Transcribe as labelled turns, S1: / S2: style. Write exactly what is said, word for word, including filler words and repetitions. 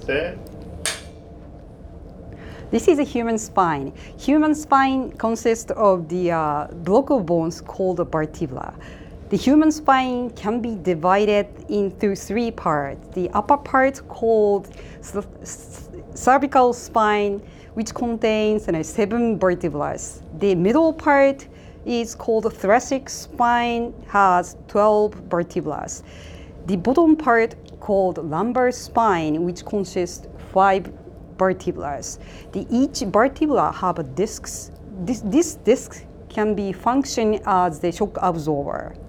S1: せ
S2: This is a human spine. Human spine consists of the uh, block of bones called the vertebra. The human spine can be divided into three parts. The upper part called c- c- cervical spine, which contains you know, seven vertebrae. The middle part is called thoracic spine, has twelve vertebrae. The bottom part called lumbar spine, which consists five vertebrae. The each vertebra have a discs. This, this disc can be function as the shock absorber.